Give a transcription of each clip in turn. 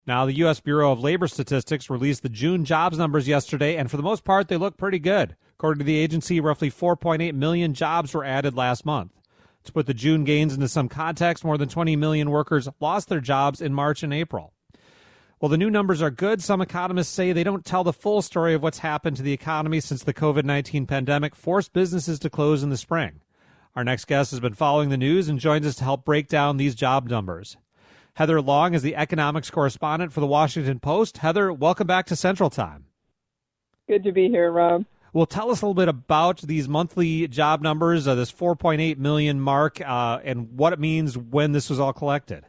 Now, the U.S. Bureau of Labor Statistics released the June jobs numbers yesterday, and for the most part, they look pretty good. According to the agency, roughly 4.8 million jobs were added last month. To put the June gains into some context, more than 20 million workers lost their jobs in March and April. While the new numbers are good, some economists say they don't tell the full story of what's happened to the economy since the COVID-19 pandemic forced businesses to close in the spring. Our next guest has been following the news and joins us to help break down these job numbers. Heather Long is the economics correspondent for the Washington Post. Heather, welcome back to Central Time. Good to be here, Rob. Well, tell us a little bit about these monthly job numbers, this 4.8 million mark, and what it means when this was all collected.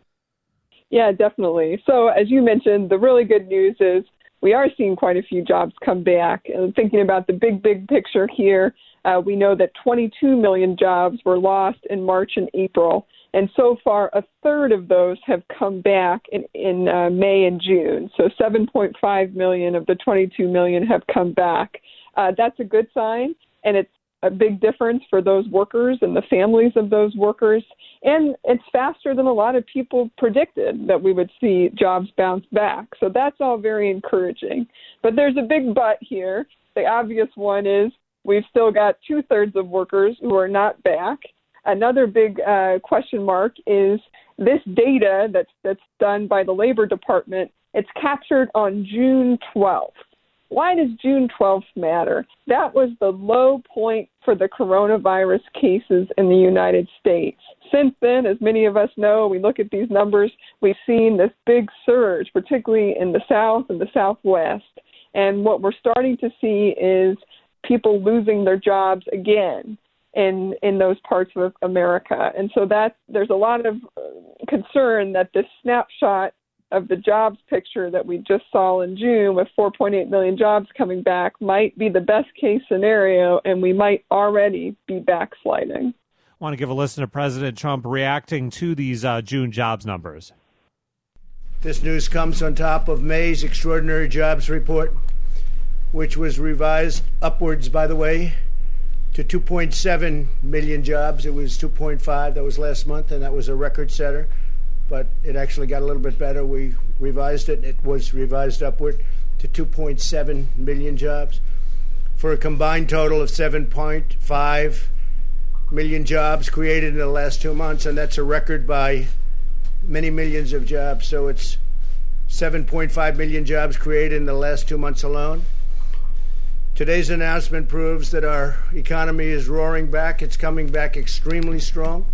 Yeah, definitely. So as you mentioned, the really good news is we are seeing quite a few jobs come back. And thinking about the big picture here, we know that 22 million jobs were lost in March and April. And so far, a third of those have come back in May and June. So 7.5 million of the 22 million have come back. That's a good sign, and it's a big difference for those workers and the families of those workers. And it's faster than a lot of people predicted that we would see jobs bounce back. So that's all very encouraging. But there's a big but here. The obvious one is we've still got 2/3 of workers who are not back. Another big question mark is this data that's done by the Labor Department. It's captured on June 12th. Why does June 12th matter? That was the low point for the coronavirus cases in the United States. Since then, as many of us know, we look at these numbers, we've seen this big surge, particularly in the South and the Southwest. And what we're starting to see is people losing their jobs again in those parts of America. And so there's a lot of concern that this snapshot of the jobs picture that we just saw in June with 4.8 million jobs coming back might be the best case scenario, and we might already be backsliding. I want to give a listen to President Trump reacting to these June jobs numbers. This news comes on top of May's extraordinary jobs report, which was revised upwards, by the way, to 2.7 million jobs. It was 2.5, that was last month, and that was a record setter. But it actually got a little bit better. We revised it. It was revised upward to 2.7 million jobs for a combined total of 7.5 million jobs created in the last 2 months, and that's a record by many millions of jobs. So it's 7.5 million jobs created in the last 2 months alone. Today's announcement proves that our economy is roaring back. It's coming back extremely strong.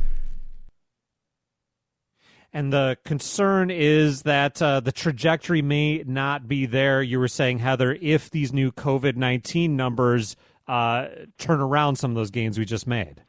And the concern is that the trajectory may not be there, you were saying, Heather, if these new COVID-19 numbers turn around some of those gains we just made.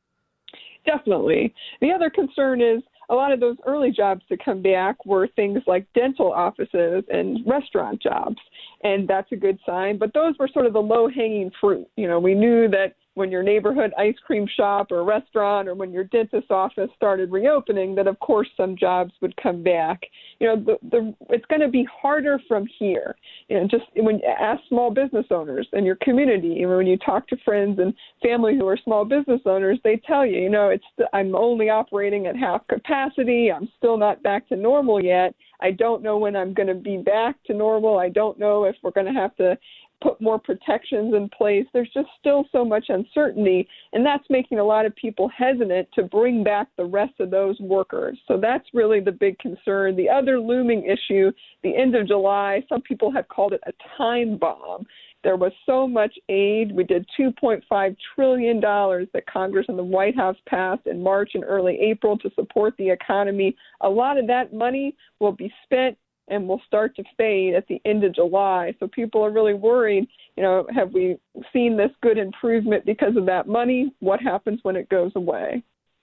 Definitely. The other concern is a lot of those early jobs to come back were things like dental offices and restaurant jobs, and that's a good sign. But those were sort of the low-hanging fruit. You know, we knew that when your neighborhood ice cream shop or restaurant or when your dentist office started reopening, that of course some jobs would come back. You know, it's going to be harder from here. You know, just when you ask small business owners in your community, when you talk to friends and family who are small business owners, they tell you, I'm only operating at half capacity. I'm still not back to normal yet. I don't know when I'm going to be back to normal. I don't know if we're going to have to put more protections in place. There's just still so much uncertainty, and that's making a lot of people hesitant to bring back the rest of those workers. So that's really the big concern. The other looming issue, the end of July, some people have called it a time bomb. There was so much aid. We did $2.5 trillion that Congress and the White House passed in March and early April to support the economy. A lot of that money will be spent and will start to fade at the end of July. So people are really worried, have we seen this good improvement because of that money? What happens when it goes away?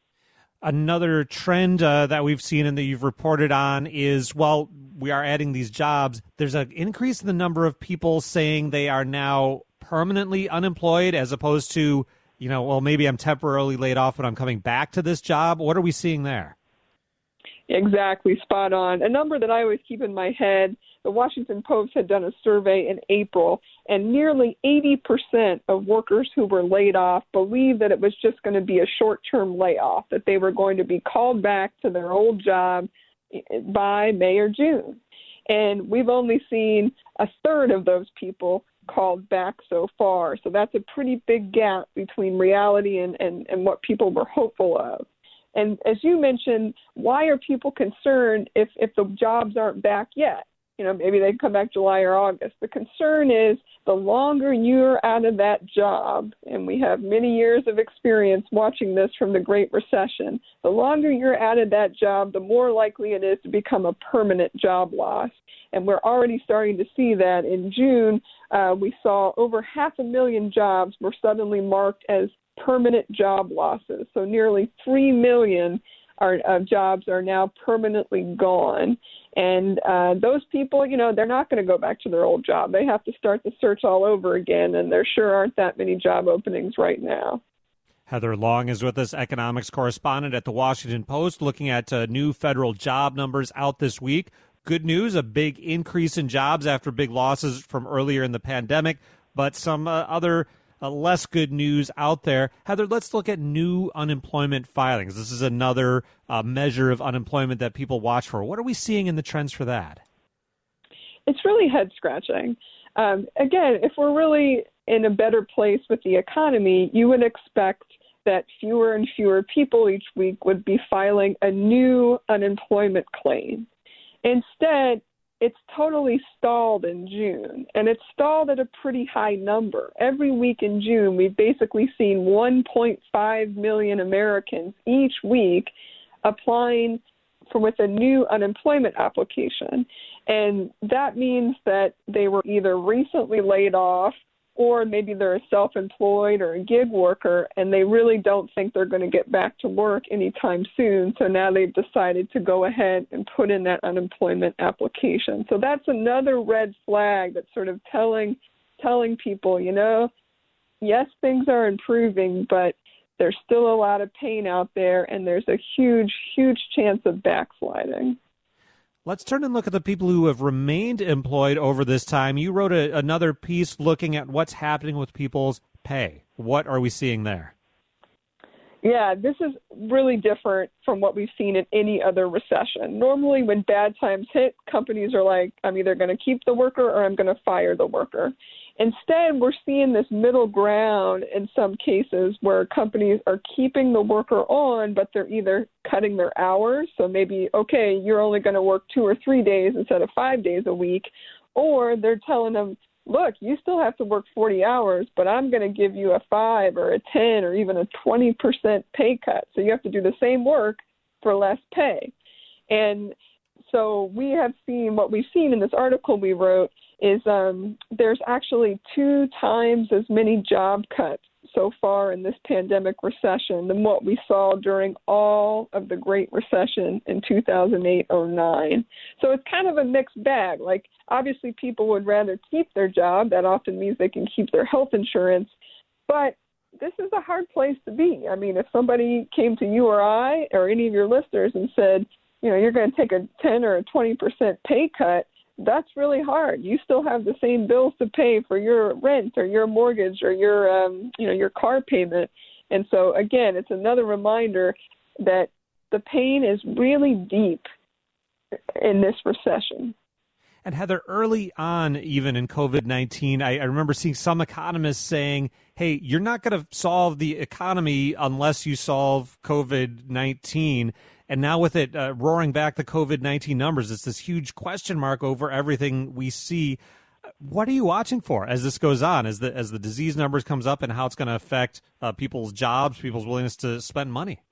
Another trend that we've seen and that you've reported on is, while we are adding these jobs, there's an increase in the number of people saying they are now permanently unemployed as opposed to, maybe I'm temporarily laid off when I'm coming back to this job. What are we seeing there? Exactly, spot on. A number that I always keep in my head, the Washington Post had done a survey in April, and nearly 80% of workers who were laid off believed that it was just going to be a short-term layoff, that they were going to be called back to their old job by May or June. And we've only seen a third of those people called back so far. So that's a pretty big gap between reality and what people were hopeful of. And as you mentioned, why are people concerned if the jobs aren't back yet? Maybe they come back July or August. The concern is the longer you're out of that job, and we have many years of experience watching this from the Great Recession, the longer you're out of that job, the more likely it is to become a permanent job loss. And we're already starting to see that. In June, we saw over 500,000 jobs were suddenly marked as permanent job losses. So nearly 3 million jobs are now permanently gone. And those people, they're not going to go back to their old job. They have to start the search all over again, and there sure aren't that many job openings right now. Heather Long is with us, economics correspondent at The Washington Post, looking at new federal job numbers out this week. Good news, a big increase in jobs after big losses from earlier in the pandemic, but some other less good news out there. Heather, let's look at new unemployment filings. This is another measure of unemployment that people watch for. What are we seeing in the trends for that? It's really head-scratching. Again, if we're really in a better place with the economy, you would expect that fewer and fewer people each week would be filing a new unemployment claim. Instead, it's totally stalled in June, and it's stalled at a pretty high number. Every week in June, we've basically seen 1.5 million Americans each week applying with a new unemployment application. And that means that they were either recently laid off, or maybe they're a self-employed or a gig worker, and they really don't think they're going to get back to work anytime soon. So now they've decided to go ahead and put in that unemployment application. So that's another red flag that's sort of telling people, yes, things are improving, but there's still a lot of pain out there, and there's a huge, huge chance of backsliding. Let's turn and look at the people who have remained employed over this time. You wrote another piece looking at what's happening with people's pay. What are we seeing there? Yeah, this is really different from what we've seen in any other recession. Normally, when bad times hit, companies are like, I'm either going to keep the worker or I'm going to fire the worker. Instead, we're seeing this middle ground in some cases where companies are keeping the worker on, but they're either cutting their hours. So maybe, okay, you're only going to work 2 or 3 days instead of 5 days a week. Or they're telling them, look, you still have to work 40 hours, but I'm going to give you a 5 or a 10 or even a 20% pay cut. So you have to do the same work for less pay. And so what we've seen in this article we wrote is there's actually 2 times as many job cuts so far in this pandemic recession than what we saw during all of the Great Recession in 2008-09. So it's kind of a mixed bag. Like, obviously people would rather keep their job. That often means they can keep their health insurance. But this is a hard place to be. I mean, if somebody came to you or I or any of your listeners and said, you're going to take a 10 or a 20% pay cut, that's really hard. You still have the same bills to pay for your rent or your mortgage or your car payment. And so, again, it's another reminder that the pain is really deep in this recession. And Heather, early on, even in COVID-19, I remember seeing some economists saying, hey, you're not going to solve the economy unless you solve COVID-19. And now with it roaring back the COVID-19 numbers, it's this huge question mark over everything we see. What are you watching for as this goes on, as the disease numbers comes up, and how it's going to affect people's jobs, people's willingness to spend money?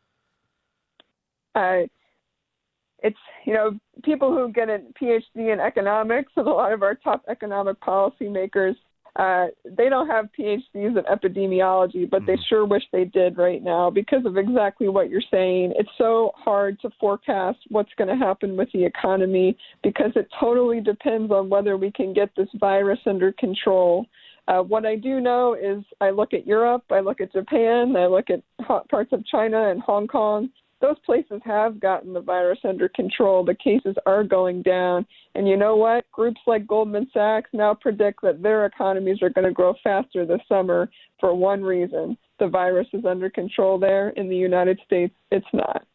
It's, people who get a PhD in economics, and a lot of our top economic policymakers, they don't have PhDs in epidemiology, but they sure wish they did right now because of exactly what you're saying. It's so hard to forecast what's going to happen with the economy because it totally depends on whether we can get this virus under control. What I do know is I look at Europe, I look at Japan, I look at parts of China and Hong Kong. Those places have gotten the virus under control. The cases are going down. And you know what? Groups like Goldman Sachs now predict that their economies are going to grow faster this summer for one reason. The virus is under control there. In the United States, it's not.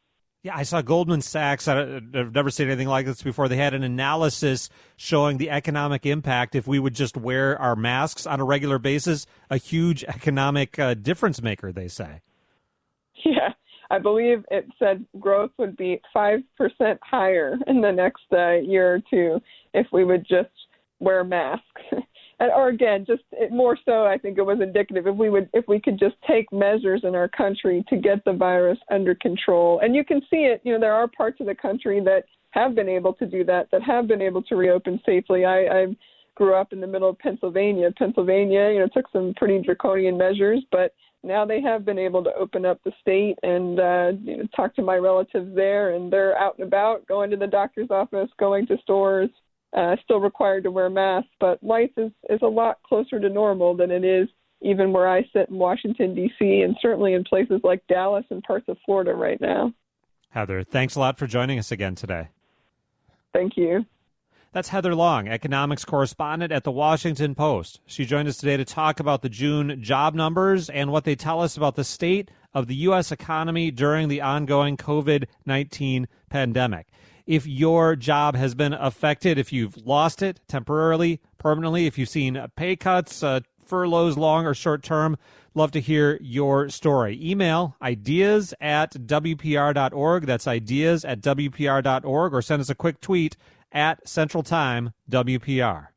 Yeah, I saw Goldman Sachs. I've never seen anything like this before. They had an analysis showing the economic impact if we would just wear our masks on a regular basis, a huge economic difference maker, they say. Yeah, I believe it said growth would be 5% higher in the next year or two if we would just wear masks. Or again, just more so, I think it was indicative if we could just take measures in our country to get the virus under control. And you can see it. There are parts of the country that have been able to do that have been able to reopen safely. I grew up in the middle of Pennsylvania. Pennsylvania, took some pretty draconian measures, but now they have been able to open up the state and talk to my relatives there, and they're out and about, going to the doctor's office, going to stores. Still required to wear masks, but life is a lot closer to normal than it is even where I sit in Washington, D.C., and certainly in places like Dallas and parts of Florida right now. Heather, thanks a lot for joining us again today. Thank you. That's Heather Long, economics correspondent at The Washington Post. She joined us today to talk about the June job numbers and what they tell us about the state of the U.S. economy during the ongoing COVID-19 pandemic. If your job has been affected, if you've lost it temporarily, permanently, if you've seen pay cuts, furloughs, long or short term, love to hear your story. Email ideas@wpr.org. That's ideas@wpr.org, or send us a quick tweet @CentralTimeWPR.